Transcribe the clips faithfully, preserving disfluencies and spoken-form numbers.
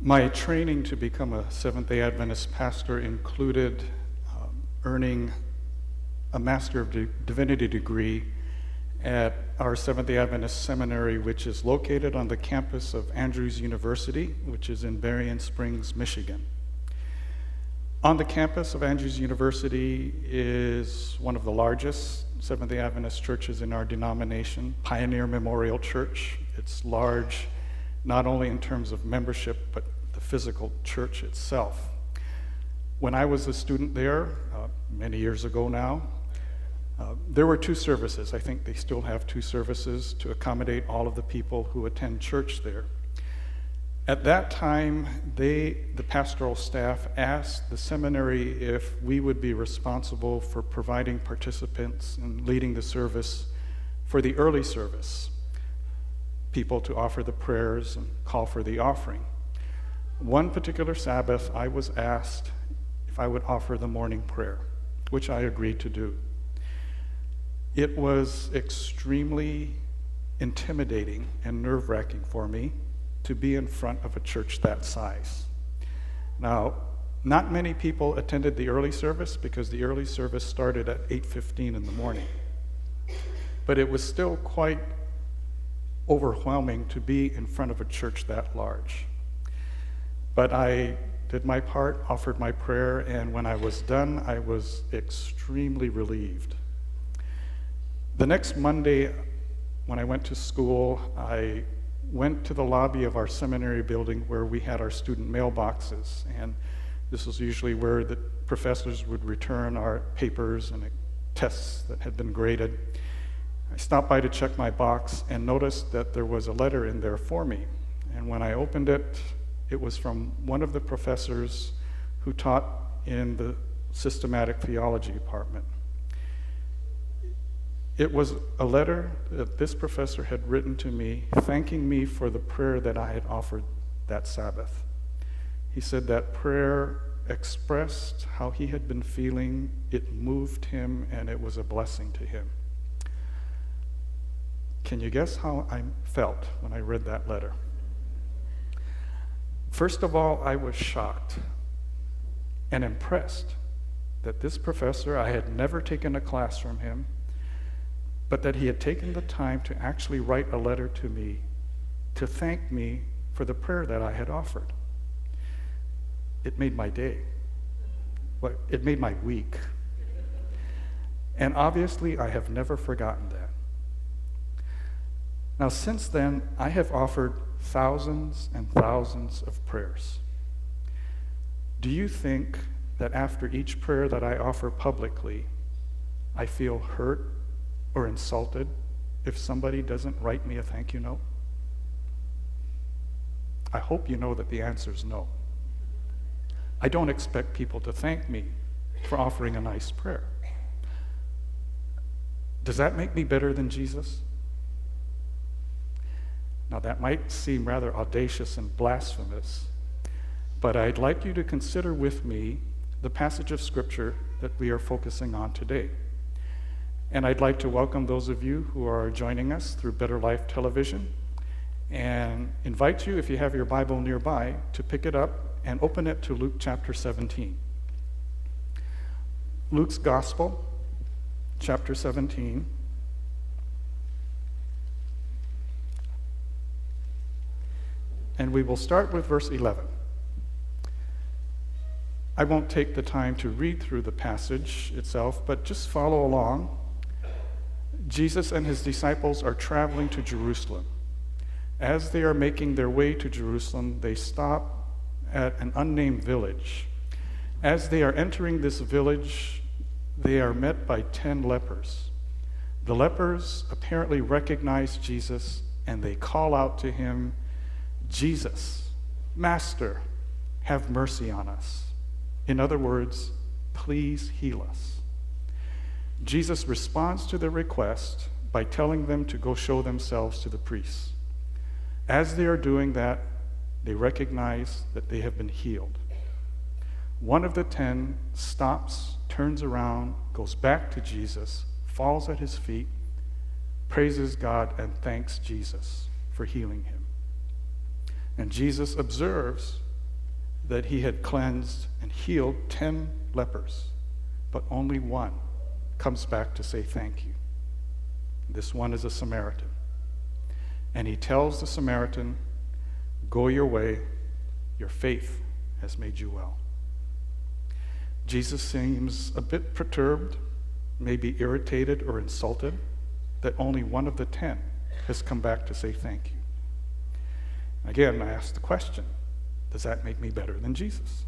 My training to become a Seventh-day Adventist pastor included um, earning a Master of Di- Divinity degree at our Seventh-day Adventist Seminary, which is located on the campus of Andrews University, which is in Berrien Springs, Michigan. On the campus of Andrews University is one of the largest Seventh-day Adventist churches in our denomination, Pioneer Memorial Church. It's large not only in terms of membership, but the physical church itself. When I was a student there, uh, many years ago now, uh, there were two services. I think they still have two services to accommodate all of the people who attend church there. At that time, they, the pastoral staff, asked the seminary if we would be responsible for providing participants and leading the service for the early service, people to offer the prayers and call for the offering. One particular Sabbath, I was asked if I would offer the morning prayer, which I agreed to do. It was extremely intimidating and nerve-wracking for me to be in front of a church that size. Now, not many people attended the early service because the early service started at eight fifteen in the morning. But it was still quite overwhelming to be in front of a church that large. But I did my part, offered my prayer, and when I was done, I was extremely relieved. The next Monday, when I went to school, I went to the lobby of our seminary building where we had our student mailboxes, and this was usually where the professors would return our papers and tests that had been graded. I stopped by to check my box and noticed that there was a letter in there for me. And when I opened it, it was from one of the professors who taught in the systematic theology department. It was a letter that this professor had written to me, thanking me for the prayer that I had offered that Sabbath. He said that prayer expressed how he had been feeling, it moved him, and it was a blessing to him. Can you guess how I felt when I read that letter? First of all, I was shocked and impressed that this professor, I had never taken a class from him, but that he had taken the time to actually write a letter to me to thank me for the prayer that I had offered. It made my day. Well, it made my week. And obviously, I have never forgotten that. Now, since then, I have offered thousands and thousands of prayers. Do you think that after each prayer that I offer publicly, I feel hurt or insulted if somebody doesn't write me a thank you note? I hope you know that the answer is no. I don't expect people to thank me for offering a nice prayer. Does that make me better than Jesus? Now, that might seem rather audacious and blasphemous, but I'd like you to consider with me the passage of Scripture that we are focusing on today. And I'd like to welcome those of you who are joining us through Better Life Television and invite you, if you have your Bible nearby, to pick it up and open it to Luke chapter seventeen. Luke's Gospel, chapter seventeen. And we will start with verse eleven. I won't take the time to read through the passage itself, but just follow along. Jesus and his disciples are traveling to Jerusalem. As they are making their way to Jerusalem, they stop at an unnamed village. As they are entering this village, they are met by ten lepers. The lepers apparently recognize Jesus, and they call out to him, "Jesus, Master, have mercy on us." In other words, please heal us. Jesus responds to their request by telling them to go show themselves to the priests. As they are doing that, they recognize that they have been healed. One of the ten stops, turns around, goes back to Jesus, falls at his feet, praises God, and thanks Jesus for healing him. And Jesus observes that he had cleansed and healed ten lepers, but only one comes back to say thank you. This one is a Samaritan. And he tells the Samaritan, "Go your way, your faith has made you well." Jesus seems a bit perturbed, maybe irritated or insulted that only one of the ten has come back to say thank you. Again, I ask the question, does that make me better than Jesus?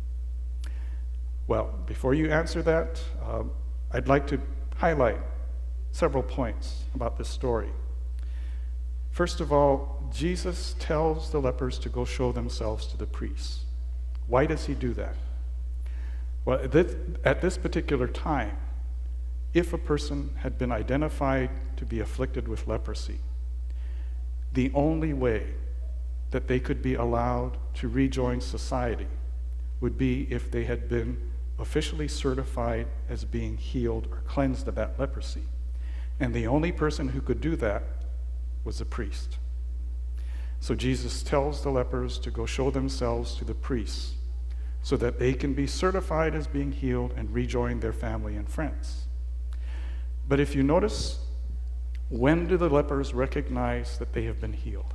Well, before you answer that, um, I'd like to highlight several points about this story. First of all, Jesus tells the lepers to go show themselves to the priests. Why does he do that? Well, at this particular time, if a person had been identified to be afflicted with leprosy, the only way that they could be allowed to rejoin society would be if they had been officially certified as being healed or cleansed of that leprosy. And the only person who could do that was a priest. So Jesus tells the lepers to go show themselves to the priests so that they can be certified as being healed and rejoin their family and friends. But if you notice, when do the lepers recognize that they have been healed?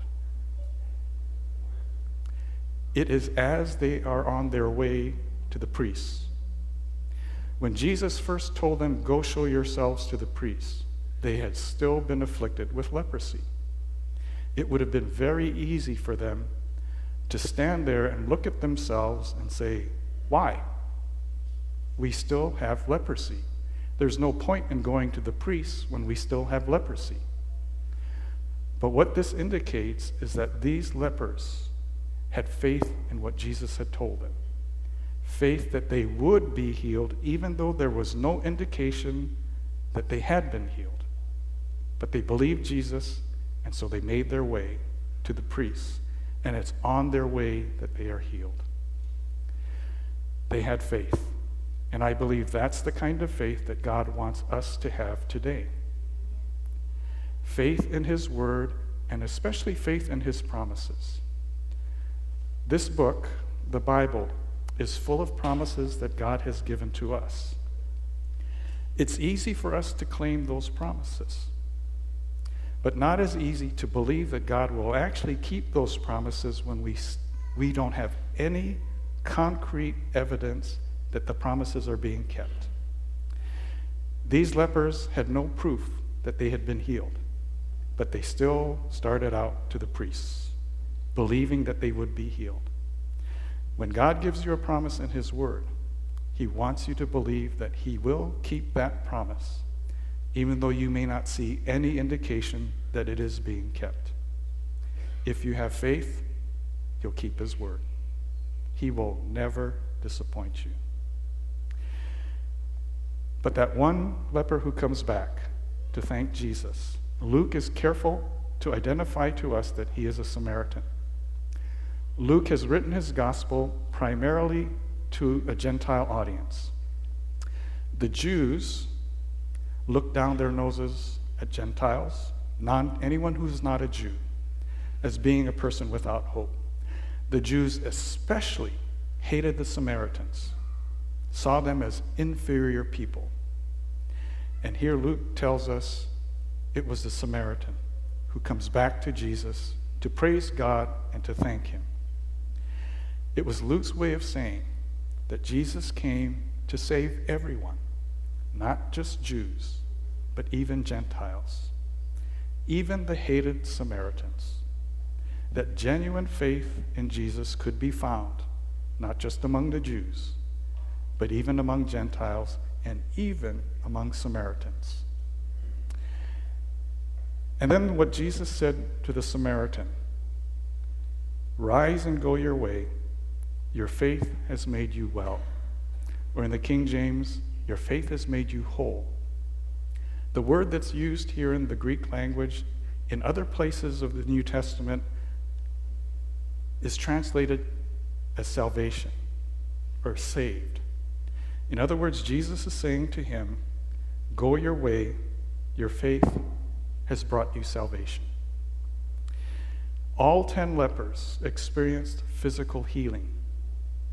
It is as they are on their way to the priests. When Jesus first told them, "Go show yourselves to the priests," they had still been afflicted with leprosy. It would have been very easy for them to stand there and look at themselves and say, "Why? We still have leprosy. There's no point in going to the priests when we still have leprosy." But what this indicates is that these lepers had faith in what Jesus had told them. Faith that they would be healed even though there was no indication that they had been healed. But they believed Jesus, and so they made their way to the priests, and it's on their way that they are healed. They had faith, and I believe that's the kind of faith that God wants us to have today. Faith in his word, and especially faith in his promises. This book, the Bible, is full of promises that God has given to us. It's easy for us to claim those promises, but not as easy to believe that God will actually keep those promises when we, we don't have any concrete evidence that the promises are being kept. These lepers had no proof that they had been healed, but they still started out to the priests, believing that they would be healed. When God gives you a promise in his word, he wants you to believe that he will keep that promise, even though you may not see any indication that it is being kept. If you have faith, he'll keep his word. He will never disappoint you. But that one leper who comes back to thank Jesus, Luke is careful to identify to us that he is a Samaritan. Luke has written his gospel primarily to a Gentile audience. The Jews look down their noses at Gentiles, non, anyone who's not a Jew, as being a person without hope. The Jews especially hated the Samaritans, saw them as inferior people. And here Luke tells us it was the Samaritan who comes back to Jesus to praise God and to thank him. It was Luke's way of saying that Jesus came to save everyone, not just Jews, but even Gentiles, even the hated Samaritans. That genuine faith in Jesus could be found, not just among the Jews, but even among Gentiles and even among Samaritans. And then what Jesus said to the Samaritan, "Rise and go your way. Your faith has made you well." Or in the King James, "Your faith has made you whole." The word that's used here in the Greek language in other places of the New Testament is translated as salvation or saved. In other words, Jesus is saying to him, "Go your way, your faith has brought you salvation." All ten lepers experienced physical healing.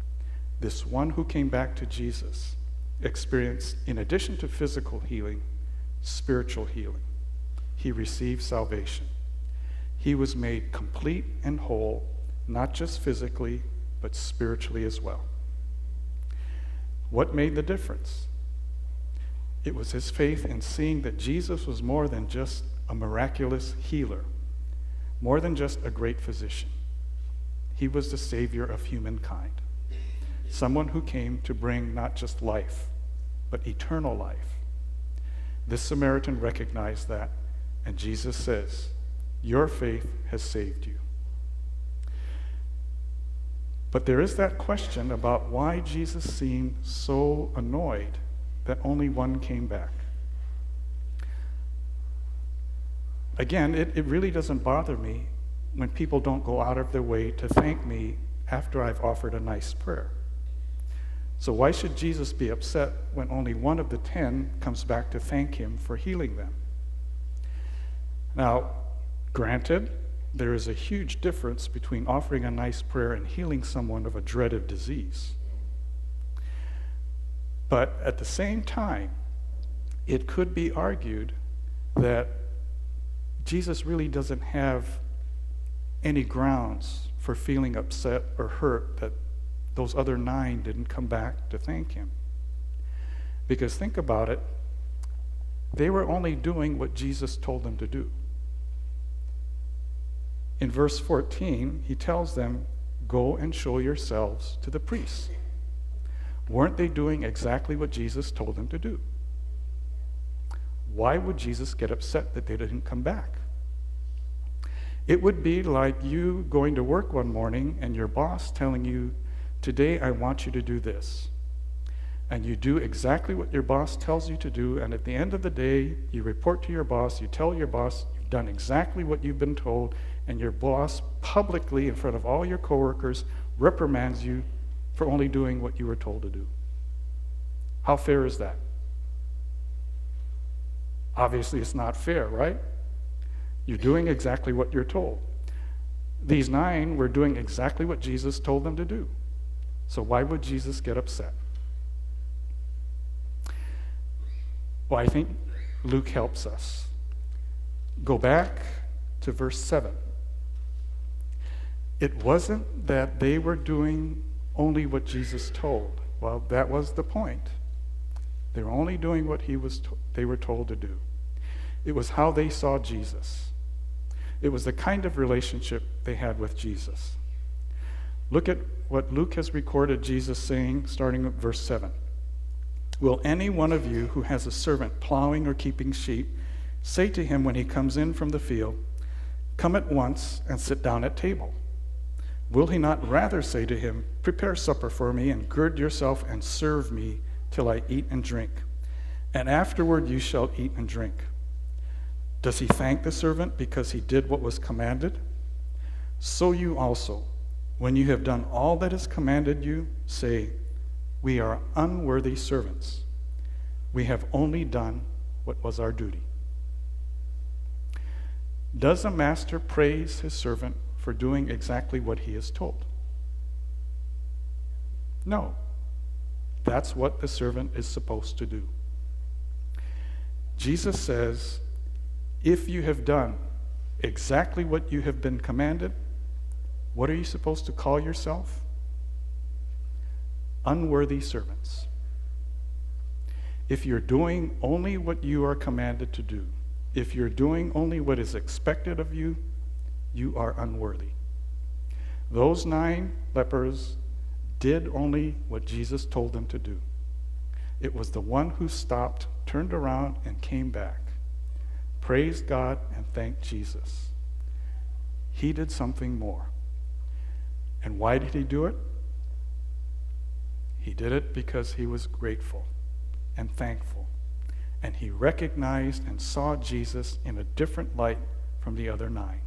this one who came back to Jesus experienced, in addition to physical healing, spiritual healing. He received salvation. He was made complete and whole, not just physically, but spiritually as well. What made the difference? It was his faith in seeing that Jesus was more than just a miraculous healer, more than just a great physician. He was the Savior of humankind, someone who came to bring not just life, but eternal life. This Samaritan recognized that, and Jesus says, "Your faith has saved you." But there is that question about why Jesus seemed so annoyed that only one came back. Again, it, it really doesn't bother me when people don't go out of their way to thank me after I've offered a nice prayer. So why should Jesus be upset when only one of the ten comes back to thank him for healing them? Now, granted, there is a huge difference between offering a nice prayer and healing someone of a dreaded disease. But at the same time, it could be argued that Jesus really doesn't have any grounds for feeling upset or hurt that those other nine didn't come back to thank him. Because think about it, they were only doing what Jesus told them to do. In verse fourteen, he tells them, "Go and show yourselves to the priests." Weren't they doing exactly what Jesus told them to do? Why would Jesus get upset that they didn't come back? It would be like you going to work one morning and your boss telling you, "Today I want you to do this." And you do exactly what your boss tells you to do, and at the end of the day, you report to your boss, you tell your boss you've done exactly what you've been told, and your boss publicly in front of all your coworkers reprimands you for only doing what you were told to do. How fair is that? Obviously, it's not fair, right? You're doing exactly what you're told. These nine were doing exactly what Jesus told them to do. So why would Jesus get upset? Well, I think Luke helps us. Go back to verse seven. It wasn't that they were doing only what Jesus told. Well, that was the point. They were only doing what he was to- they were told to do. It was how they saw Jesus. It was the kind of relationship they had with Jesus. Look at what Luke has recorded Jesus saying, starting at verse seven. "Will any one of you who has a servant plowing or keeping sheep say to him when he comes in from the field, 'Come at once and sit down at table'? Will he not rather say to him, 'Prepare supper for me and gird yourself and serve me till I eat and drink, and afterward you shall eat and drink'? Does he thank the servant because he did what was commanded? So you also, when you have done all that is commanded you, say, 'We are unworthy servants. We have only done what was our duty.'" Does a master praise his servant for doing exactly what he is told? No. That's what the servant is supposed to do. Jesus says, if you have done exactly what you have been commanded, what are you supposed to call yourself? Unworthy servants. If you're doing only what you are commanded to do, if you're doing only what is expected of you, you are unworthy. Those nine lepers did only what Jesus told them to do. It was the one who stopped, turned around, and came back, praised God, and thanked Jesus. He did something more. And why did he do it? He did it because he was grateful and thankful. And he recognized and saw Jesus in a different light from the other nine.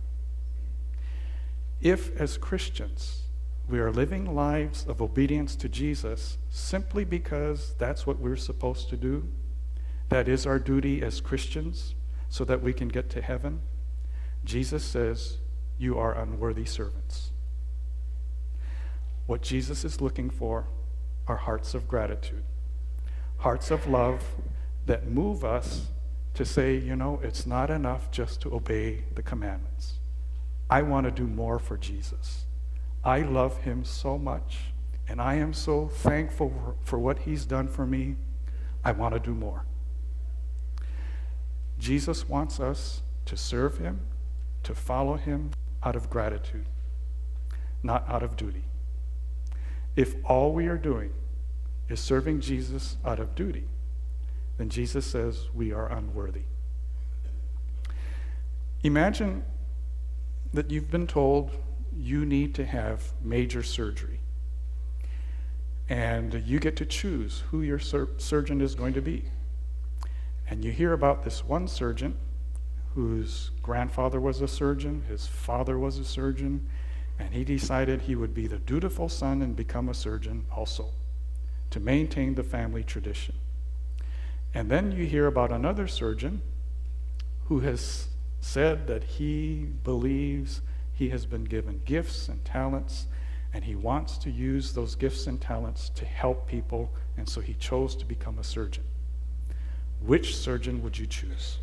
If, as Christians, we are living lives of obedience to Jesus simply because that's what we're supposed to do, that is our duty as Christians, so that we can get to heaven, Jesus says, you are unworthy servants. What Jesus is looking for are hearts of gratitude, hearts of love that move us to say, you know, it's not enough just to obey the commandments. I want to do more for Jesus. I love him so much, and I am so thankful for, for what he's done for me. I want to do more. Jesus wants us to serve him, to follow him out of gratitude, not out of duty. If all we are doing is serving Jesus out of duty, then Jesus says we are unworthy. Imagine that you've been told you need to have major surgery, and you get to choose who your sur- surgeon is going to be. And you hear about this one surgeon whose grandfather was a surgeon, his father was a surgeon, and he decided he would be the dutiful son and become a surgeon also, to maintain the family tradition. And then you hear about another surgeon who has said that he believes he has been given gifts and talents, and he wants to use those gifts and talents to help people, and so he chose to become a surgeon. Which surgeon would you choose?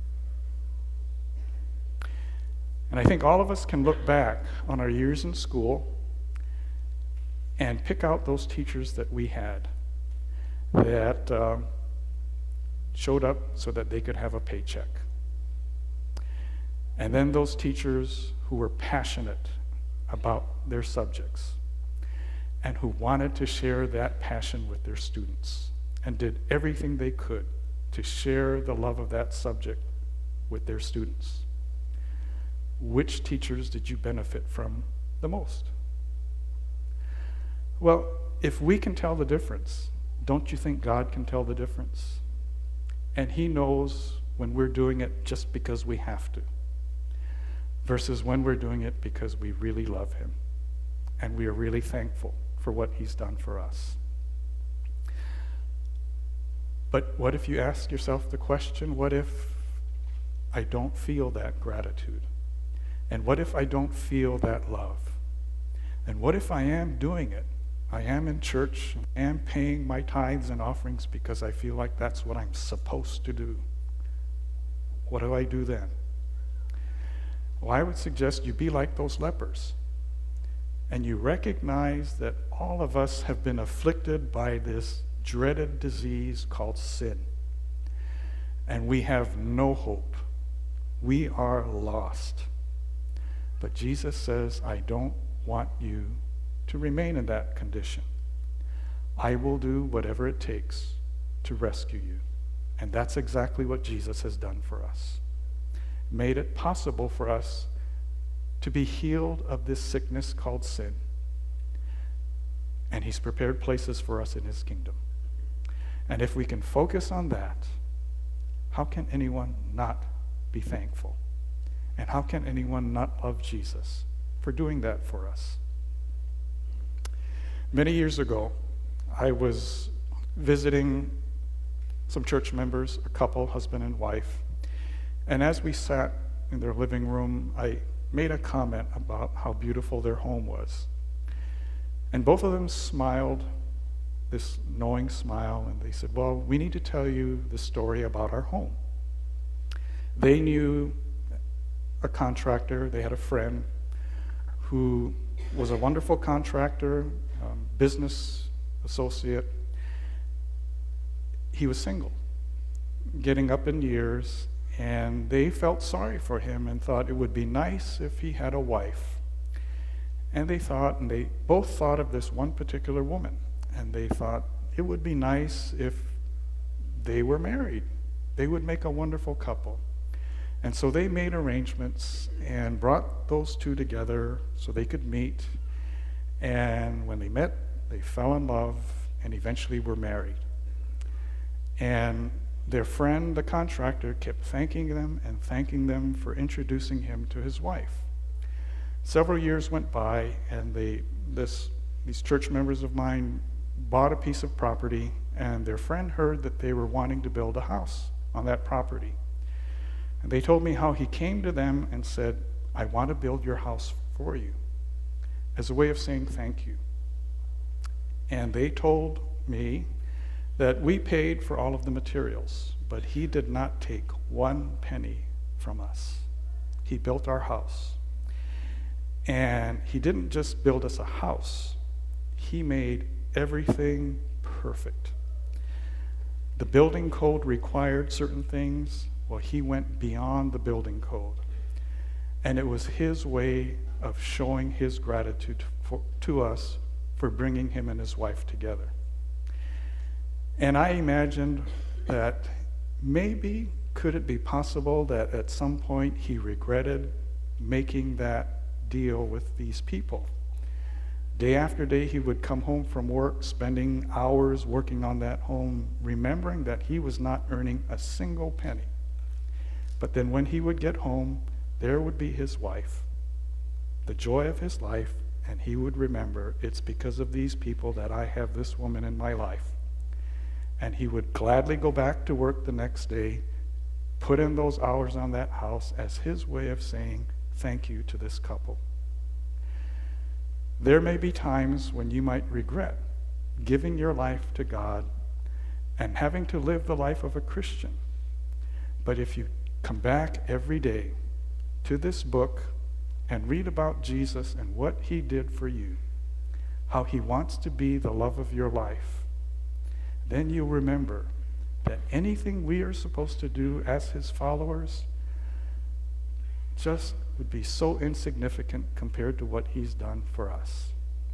And I think all of us can look back on our years in school and pick out those teachers that we had that um, showed up so that they could have a paycheck. And then those teachers who were passionate about their subjects and who wanted to share that passion with their students and did everything they could to share the love of that subject with their students. Which teachers did you benefit from the most? Well, if we can tell the difference, don't you think God can tell the difference? And he knows when we're doing it just because we have to, versus when we're doing it because we really love him and we are really thankful for what he's done for us. But what if you ask yourself the question, what if I don't feel that gratitude? And what if I don't feel that love? And what if I am doing it? I am in church, I am paying my tithes and offerings because I feel like that's what I'm supposed to do. What do I do then? Well, I would suggest you be like those lepers, and you recognize that all of us have been afflicted by this dreaded disease called sin, and we have no hope. We are lost. But Jesus says, I don't want you to remain in that condition. I will do whatever it takes to rescue you. And that's exactly what Jesus has done for us. Made it possible for us to be healed of this sickness called sin. And he's prepared places for us in his kingdom. And if we can focus on that, how can anyone not be thankful? And how can anyone not love Jesus for doing that for us? Many years ago, I was visiting some church members, a couple, husband and wife, and as we sat in their living room, I made a comment about how beautiful their home was. And both of them smiled, this knowing smile, and they said, well, we need to tell you the story about our home. They knew a contractor, they had a friend who was a wonderful contractor, um, business associate. He was single, getting up in years, and they felt sorry for him and thought it would be nice if he had a wife. And they thought, and they both thought of this one particular woman, and they thought it would be nice if they were married. They would make a wonderful couple. And so they made arrangements and brought those two together so they could meet. And when they met, they fell in love and eventually were married. And their friend, the contractor, kept thanking them and thanking them for introducing him to his wife. Several years went by, and they, this, these church members of mine bought a piece of property, and their friend heard that they were wanting to build a house on that property. And they told me how he came to them and said, I want to build your house for you, as a way of saying thank you. And they told me that we paid for all of the materials, but he did not take one penny from us. He built our house. And he didn't just build us a house. He made everything perfect. The building code required certain things. Well, he went beyond the building code. And it was his way of showing his gratitude for, to us for bringing him and his wife together. And I imagined that maybe could it be possible that at some point he regretted making that deal with these people. Day after day, he would come home from work, spending hours working on that home, remembering that he was not earning a single penny. But then when he would get home, there would be his wife, the joy of his life, and he would remember, it's because of these people that I have this woman in my life. And he would gladly go back to work the next day, put in those hours on that house as his way of saying thank you to this couple. There may be times when you might regret giving your life to God and having to live the life of a Christian. But if you come back every day to this book and read about Jesus and what he did for you, how he wants to be the love of your life, then you'll remember that anything we are supposed to do as his followers just would be so insignificant compared to what he's done for us.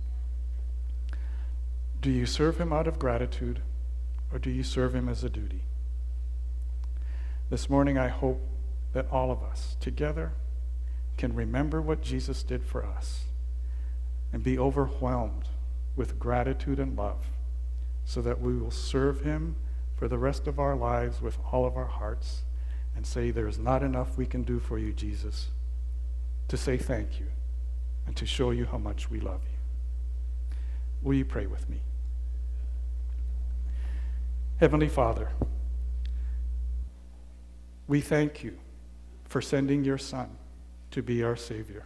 Do you serve him out of gratitude, or do you serve him as a duty? This morning, I hope that all of us together can remember what Jesus did for us and be overwhelmed with gratitude and love, so that we will serve him for the rest of our lives with all of our hearts and say, there's not enough we can do for you, Jesus, to say thank you and to show you how much we love you. Will you pray with me? Heavenly Father, we thank you for sending your Son to be our Savior.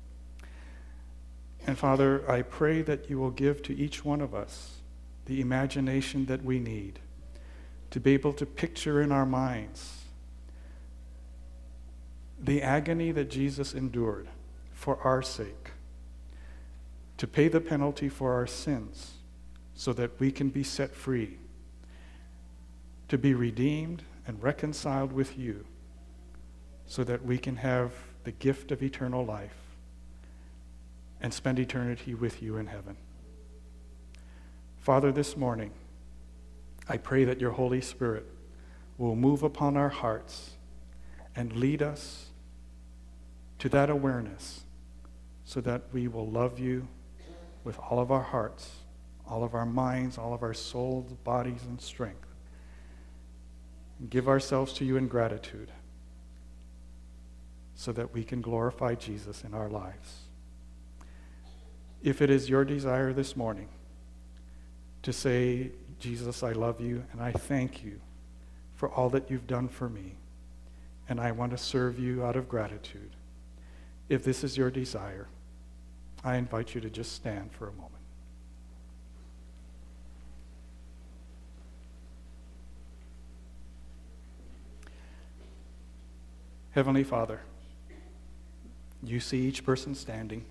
And Father, I pray that you will give to each one of us the imagination that we need to be able to picture in our minds the agony that Jesus endured for our sake, to pay the penalty for our sins so that we can be set free, to be redeemed and reconciled with you so that we can have the gift of eternal life and spend eternity with you in heaven. Father, this morning, I pray that your Holy Spirit will move upon our hearts and lead us to that awareness so that we will love you with all of our hearts, all of our minds, all of our souls, bodies, and strength. And give ourselves to you in gratitude so that we can glorify Jesus in our lives. If it is your desire this morning to say, Jesus, I love you, and I thank you for all that you've done for me, and I want to serve you out of gratitude. If this is your desire, I invite you to just stand for a moment. Heavenly Father, you see each person standing,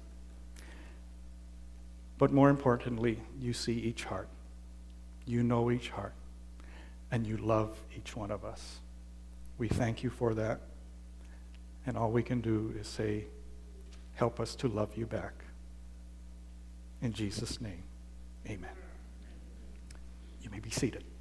but more importantly, you see each heart. You know each heart, and you love each one of us. We thank you for that, and all we can do is say, help us to love you back. In Jesus' name, amen. You may be seated.